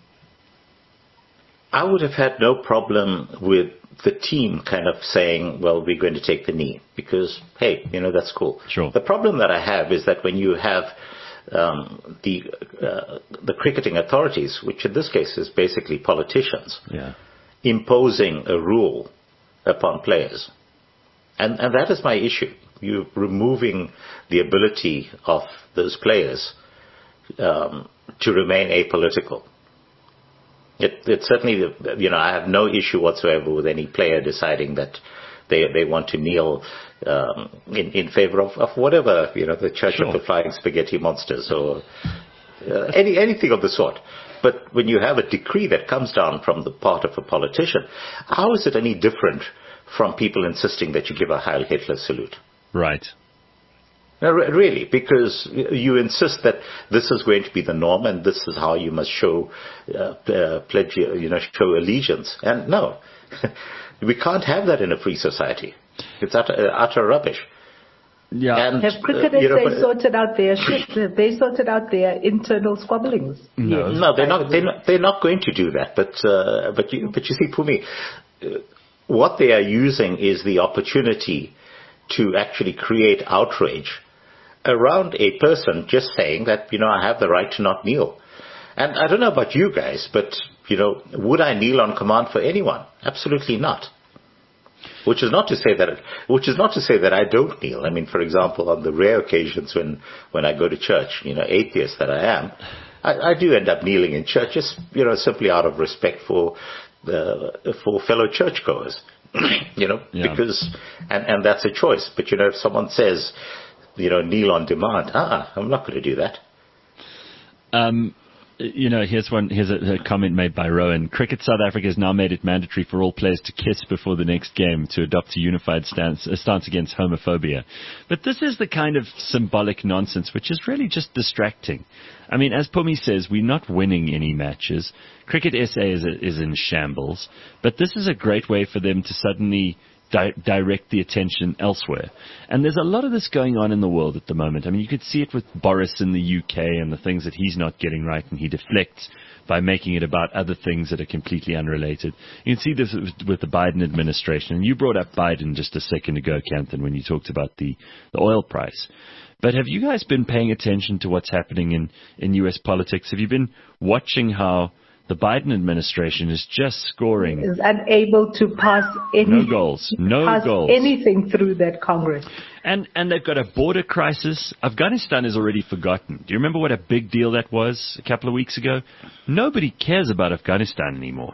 I would have had no problem with the team kind of saying, well, we're going to take the knee because, hey, that's cool. Sure. The problem that I have is that when you have the cricketing authorities, which in this case is basically politicians, imposing a rule upon players. And that is my issue. You're removing the ability of those players to remain apolitical. It certainly, I have no issue whatsoever with any player deciding that they want to kneel in favor of whatever, the Church of the Flying Spaghetti Monsters or anything of the sort. But when you have a decree that comes down from the part of a politician, how is it any different from people insisting that you give a Heil Hitler salute? Right. No, really, because you insist that this is going to be the norm and this is how you must show pledge, show allegiance. And no, we can't have that in a free society. It's utter rubbish. Yeah. And, have cricket sorted out their shit? They sorted out their internal squabblings. No, they're not. They're not going to do that. But you see, Pumi, what they are using is the opportunity to actually create outrage around a person just saying that, I have the right to not kneel. And I don't know about you guys, but, would I kneel on command for anyone? Absolutely not. Which is not to say that I don't kneel. I mean, for example, on the rare occasions when I go to church, atheist that I am, I do end up kneeling in church, just, simply out of respect for fellow churchgoers, because, and that's a choice. But, if someone says, kneel on demand, I'm not going to do that. Here's a comment made by Rowan. Cricket South Africa has now made it mandatory for all players to kiss before the next game to adopt a unified stance against homophobia. But this is the kind of symbolic nonsense which is really just distracting. I mean, as Pumi says, we're not winning any matches. Cricket SA is in shambles. But this is a great way for them to suddenly direct the attention elsewhere. And there's a lot of this going on in the world at the moment. I mean, you could see it with Boris in the UK and the things that he's not getting right, and he deflects by making it about other things that are completely unrelated. You can see this with the Biden administration. And you brought up Biden just a second ago, Canton, when you talked about the oil price. But have you guys been paying attention to what's happening in U.S. politics? Have you been watching how the Biden administration is just scoring. Is unable to pass no goals anything through that Congress. And they've got a border crisis. Afghanistan is already forgotten. Do you remember what a big deal that was a couple of weeks ago? Nobody cares about Afghanistan anymore.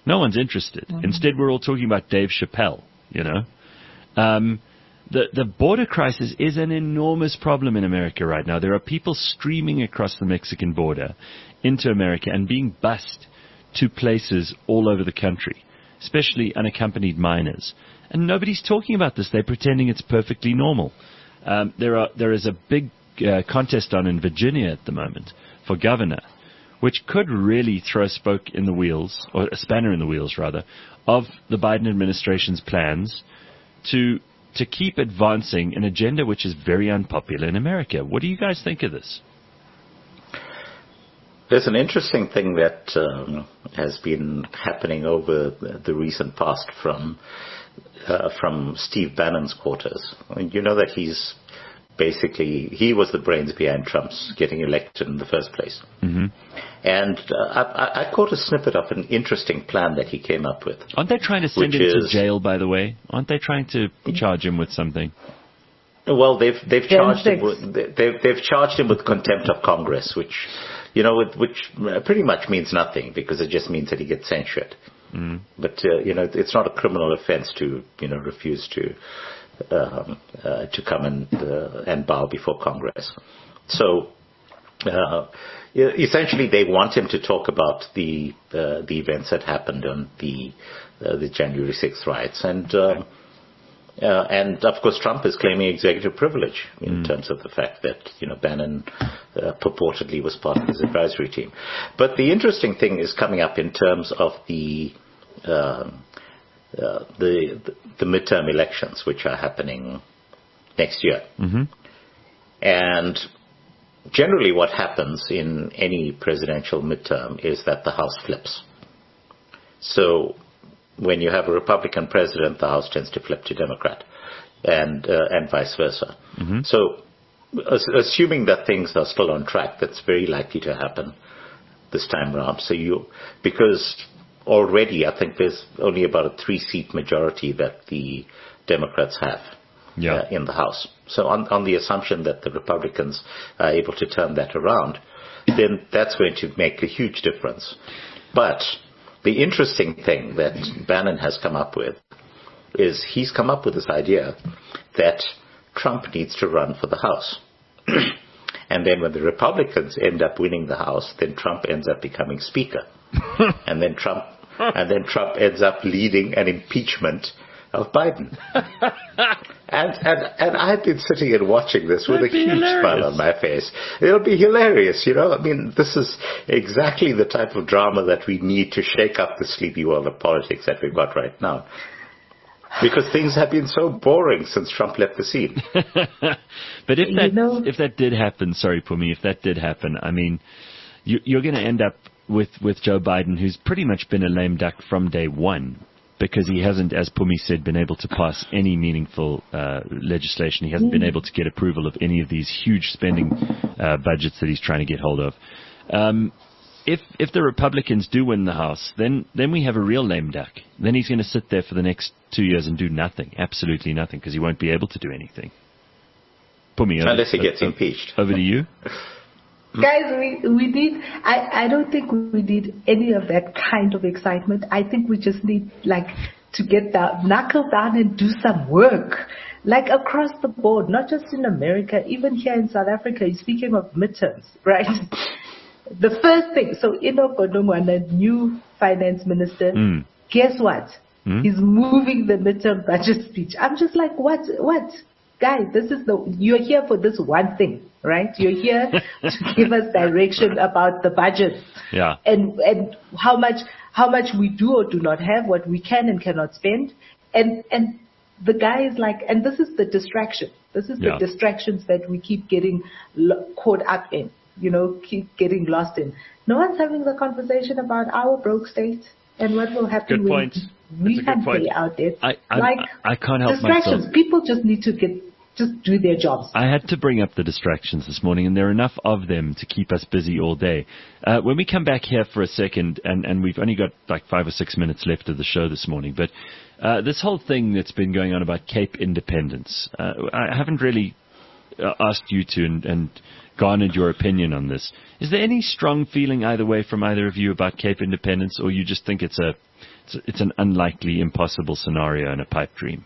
No one's interested. Instead, we're all talking about Dave Chappelle, you know. The border crisis is an enormous problem in America right now. There are people streaming across the Mexican border into America and being bused to places all over the country, especially unaccompanied minors. And nobody's talking about this. They're pretending it's perfectly normal. There is a big contest on in Virginia at the moment for governor, which could really throw a spoke in the wheels, or a spanner in the wheels, rather, of the Biden administration's plans to keep advancing an agenda which is very unpopular in America. What do you guys think of this? There's an interesting thing that has been happening over the recent past from Steve Bannon's quarters. I mean, you know that he was the brains behind Trump's getting elected in the first place. Mm-hmm. And I caught a snippet of an interesting plan that he came up with. Aren't they trying to send him to jail, by the way? Aren't they trying to charge him with something? Well, they've charged him with contempt of Congress, which pretty much means nothing because it just means that he gets censured. Mm. But it's not a criminal offense to refuse to come and bow before Congress. So essentially, they want him to talk about the events that happened on the January 6th riots, and of course Trump is claiming executive privilege in terms of the fact that Bannon purportedly was part of his advisory team. But the interesting thing is coming up in terms of the midterm elections, which are happening next year. Mm-hmm. And generally what happens in any presidential midterm is that the House flips. So when you have a Republican president, the House tends to flip to Democrat, and vice versa. Mm-hmm. So assuming that things are still on track, that's very likely to happen this time around. Because already I think there's only about a 3-seat majority that the Democrats have in the House. So on the assumption that the Republicans are able to turn that around, then that's going to make a huge difference. But the interesting thing that Bannon has come up with is he's come up with this idea that Trump needs to run for the House. And then when the Republicans end up winning the House, then Trump ends up becoming Speaker. and then Trump ends up leading an impeachment of Biden. and I've been sitting and watching this with a huge smile on my face. It'll be hilarious, I mean, this is exactly the type of drama that we need to shake up the sleepy world of politics that we've got right now. Because things have been so boring since Trump left the scene. But if that did happen, sorry, Pumi, if that did happen, I mean, you're going to end up with Joe Biden, who's pretty much been a lame duck from day one, because he hasn't, as Pumi said, been able to pass any meaningful legislation. He hasn't been able to get approval of any of these huge spending budgets that he's trying to get hold of. If the Republicans do win the House, then we have a real lame duck. Then he's going to sit there for the next 2 years and do nothing, absolutely nothing, because he won't be able to do anything. Pumi, unless he gets impeached. Over to you. Guys, we need, I don't think we need any of that kind of excitement. I think we just need, to get knuckle down and do some work. Across the board, not just in America, even here in South Africa. Speaking of midterms, right? The first thing, so Enoch Godongwana, the new finance minister, guess what? He's moving the midterm budget speech. I'm just like, what? Guys, you're here for this one thing, right? You're here to give us direction about the budget. Yeah. And how much we do or do not have, what we can and cannot spend. And the guy is like, and this is the distraction. This is the distractions that we keep getting caught up in, keep getting lost in. No one's having the conversation about our broke state and what will happen when we can't pay out debt. I can't help distractions. myself. People just need to just do their jobs. I had to bring up the distractions this morning, and there are enough of them to keep us busy all day. When we come back here for a second, and we've only got 5 or 6 minutes left of the show this morning, but this whole thing that's been going on about Cape Independence, I haven't really asked you to and garnered your opinion on this. Is there any strong feeling either way from either of you about Cape Independence, or you just think it's a it's an unlikely, impossible scenario and a pipe dream?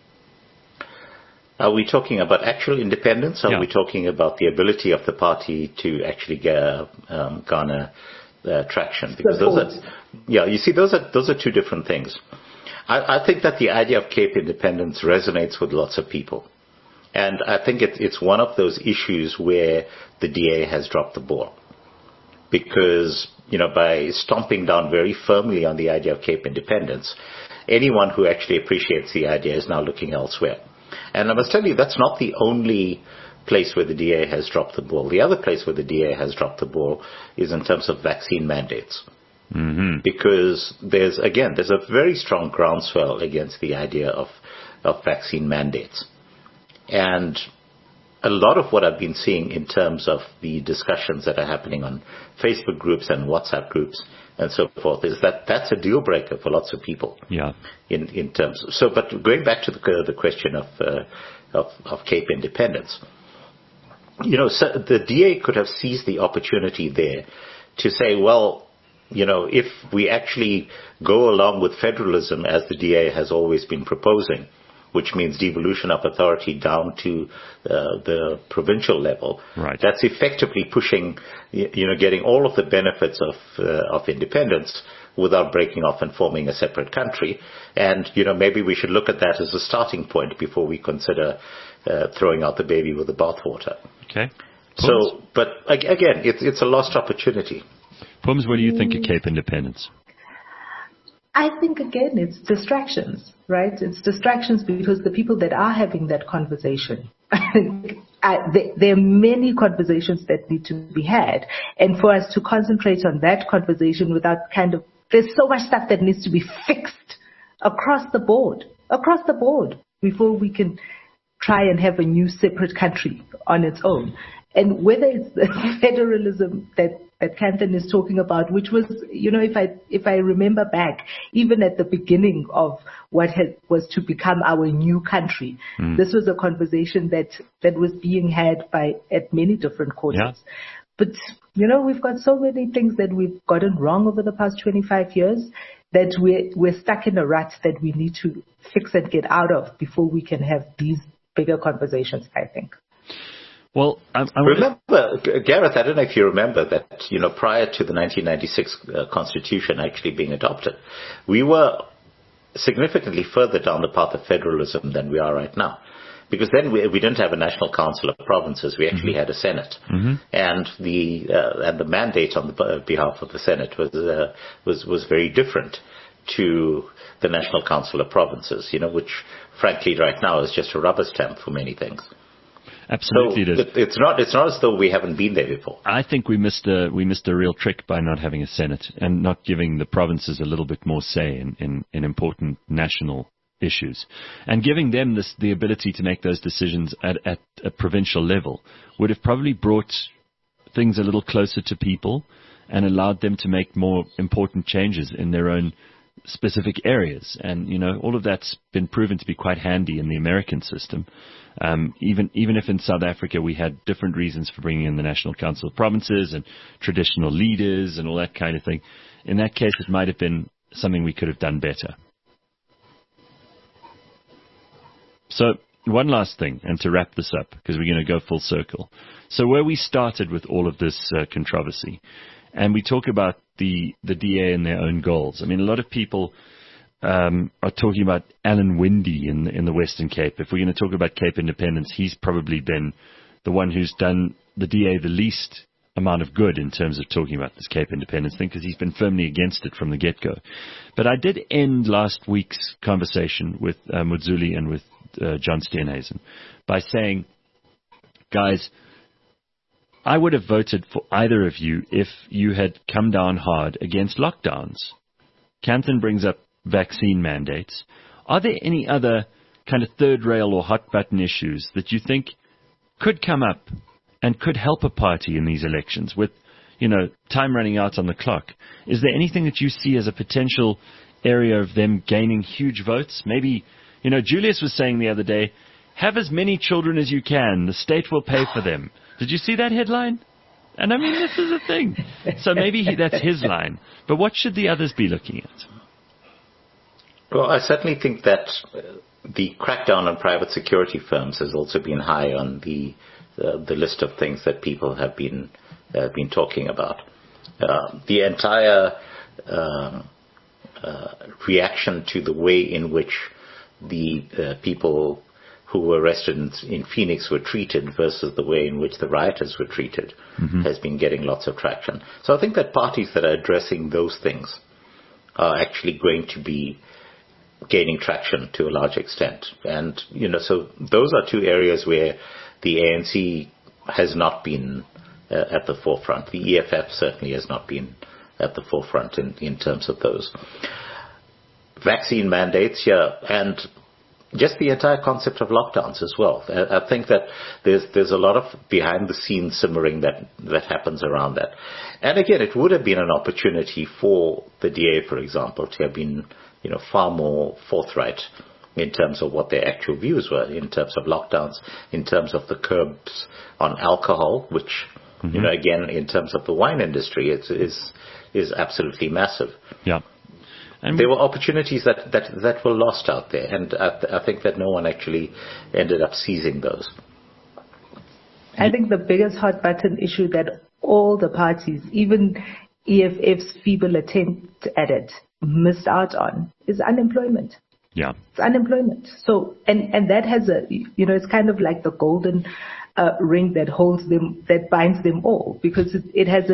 Are we talking about actual independence? Or are we talking about the ability of the party to actually garner traction? Because you see, those are two different things. I think that the idea of Cape independence resonates with lots of people. And I think it's one of those issues where the DA has dropped the ball. Because, by stomping down very firmly on the idea of Cape independence, anyone who actually appreciates the idea is now looking elsewhere. And I must tell you, that's not the only place where the DA has dropped the ball. The other place where the DA has dropped the ball is in terms of vaccine mandates. Mm-hmm. Because there's a very strong groundswell against the idea of vaccine mandates. And a lot of what I've been seeing in terms of the discussions that are happening on Facebook groups and WhatsApp groups and so forth is that that's a deal breaker for lots of people. Yeah. In terms of, but going back to the question of Cape independence, so the DA could have seized the opportunity there to say, well, if we actually go along with federalism as the DA has always been proposing, which means devolution of authority down to the provincial level. Right. That's effectively pushing, getting all of the benefits of independence without breaking off and forming a separate country. And, maybe we should look at that as a starting point before we consider throwing out the baby with the bathwater. Okay. So, but again, it's a lost opportunity. Pums, what do you think of Cape independence? I think, again, it's distractions, right? It's distractions because the people that are having that conversation, there are many conversations that need to be had. And for us to concentrate on that conversation without there's so much stuff that needs to be fixed across the board, before we can try and have a new separate country on its own. And whether it's the federalism that Kanthan is talking about, which was, if I remember back, even at the beginning of what was to become our new country, this was a conversation that was being had at many different quarters. Yeah. But, we've got so many things that we've gotten wrong over the past 25 years that we're stuck in a rut that we need to fix and get out of before we can have these bigger conversations, I think. Well, I remember, Gareth, I don't know if you remember that, prior to the 1996 Constitution actually being adopted, we were significantly further down the path of federalism than we are right now. Because then we didn't have a National Council of Provinces. We actually had a Senate. Mm-hmm. And the mandate on the behalf of the Senate was very different to the National Council of Provinces, which, frankly, right now is just a rubber stamp for many things. Absolutely, so it's not as though we haven't been there before. I think we missed a real trick by not having a Senate and not giving the provinces a little bit more say in important national issues, and giving them the ability to make those decisions at a provincial level would have probably brought things a little closer to people and allowed them to make more important changes in their own specific areas. And, all of that's been proven to be quite handy in the American system. Even if in South Africa we had different reasons for bringing in the National Council of Provinces and traditional leaders and all that kind of thing, in that case it might have been something we could have done better. So one last thing, and to wrap this up, because we're going to go full circle. So where we started with all of this controversy, and we talk about the DA and their own goals. I mean, a lot of people are talking about Alan Winde in the Western Cape. If we're going to talk about Cape independence, he's probably been the one who's done the DA the least amount of good in terms of talking about this Cape independence thing, because he's been firmly against it from the get-go. But I did end last week's conversation with Muzuli and with John Steenhuisen by saying, guys, I would have voted for either of you if you had come down hard against lockdowns. Kanthan brings up vaccine mandates. Are there any other kind of third rail or hot button issues that you think could come up and could help a party in these elections with, time running out on the clock? Is there anything that you see as a potential area of them gaining huge votes? Maybe, Julius was saying the other day, have as many children as you can. The state will pay for them. Did you see that headline? And I mean, this is a thing. So maybe that's his line. But what should the others be looking at? Well, I certainly think that the crackdown on private security firms has also been high on the list of things that people have been talking about. The entire reaction to the way in which the people who were arrested in Phoenix were treated versus the way in which the rioters were treated has been getting lots of traction. So I think that parties that are addressing those things are actually going to be gaining traction to a large extent. And, so those are two areas where the ANC has not been at the forefront. The EFF certainly has not been at the forefront in terms of those. Vaccine mandates, and just the entire concept of lockdowns as well. I think that there's a lot of behind-the-scenes simmering that happens around that. And again, it would have been an opportunity for the DA, for example, to have been, far more forthright in terms of what their actual views were, in terms of lockdowns, in terms of the curbs on alcohol, which, again, in terms of the wine industry, is absolutely massive. Yeah. And there were opportunities that were lost out there, and I think that no one actually ended up seizing those. I think the biggest hot button issue that all the parties, even EFF's feeble attempt at it, missed out on is unemployment. Yeah. It's unemployment. So, and that has it's kind of like the golden ring that holds them, that binds them all, because it has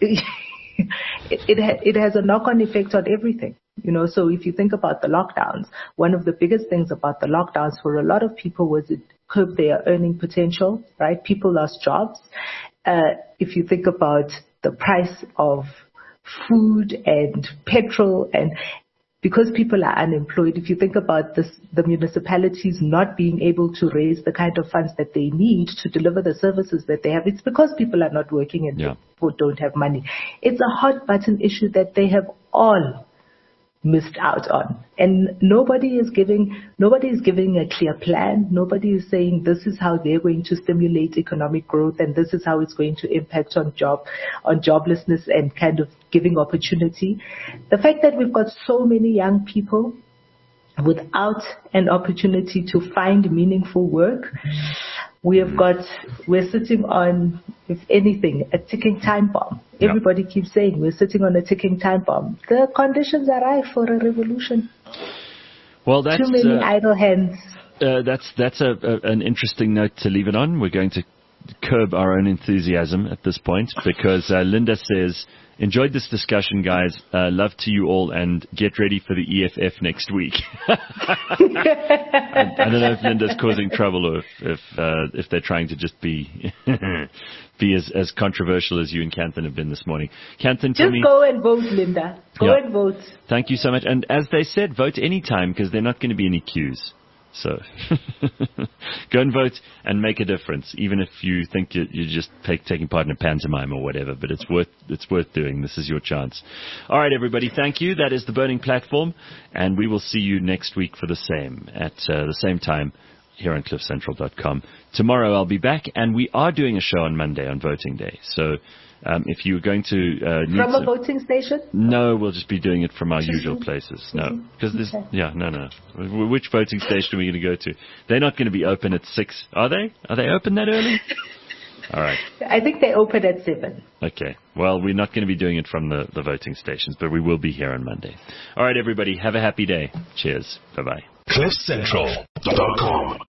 it has a knock-on effect on everything. So if you think about the lockdowns, one of the biggest things about the lockdowns for a lot of people was it curbed their earning potential, right? People lost jobs. If you think about the price of food and petrol, and because people are unemployed, if you think about the municipalities not being able to raise the kind of funds that they need to deliver the services that they have, it's because people are not working and people don't have money. It's a hot button issue that they have all missed out on, and nobody is giving a clear plan. Nobody is saying this is how they're going to stimulate economic growth, and this is how it's going to impact on joblessness and kind of giving opportunity. The fact that we've got so many young people without an opportunity to find meaningful work, we're sitting on, if anything, a ticking time bomb. Yep. Everybody keeps saying we're sitting on a ticking time bomb. The conditions are ripe for a revolution. Well, that's too many idle hands. That's an interesting note to leave it on. We're going to curb our own enthusiasm at this point, because Linda says, enjoyed this discussion, guys. Love to you all, and get ready for the EFF next week. I don't know if Linda's causing trouble, or if they're trying to just be as controversial as you and Kanthan have been this morning. Kanthan, just go and vote, Linda. Go and vote. Thank you so much. And as they said, vote anytime, because there are not going to be any queues. So go and vote and make a difference, even if you think you're just taking part in a pantomime or whatever. But it's worth doing. This is your chance. All right, everybody. Thank you. That is the Burning Platform, and we will see you next week for the same at the same time here on CliffCentral.com. Tomorrow I'll be back, and we are doing a show on Monday on Voting Day. So if you're going to from a voting station? No, we'll just be doing it from our usual places. No, because there's no. Which voting station are we going to go to? They're not going to be open at 6, are they? Are they open that early? All right. I think they open at 7. Okay. Well, we're not going to be doing it from the voting stations, but we will be here on Monday. All right, everybody. Have a happy day. Cheers. Bye-bye. CliffCentral.com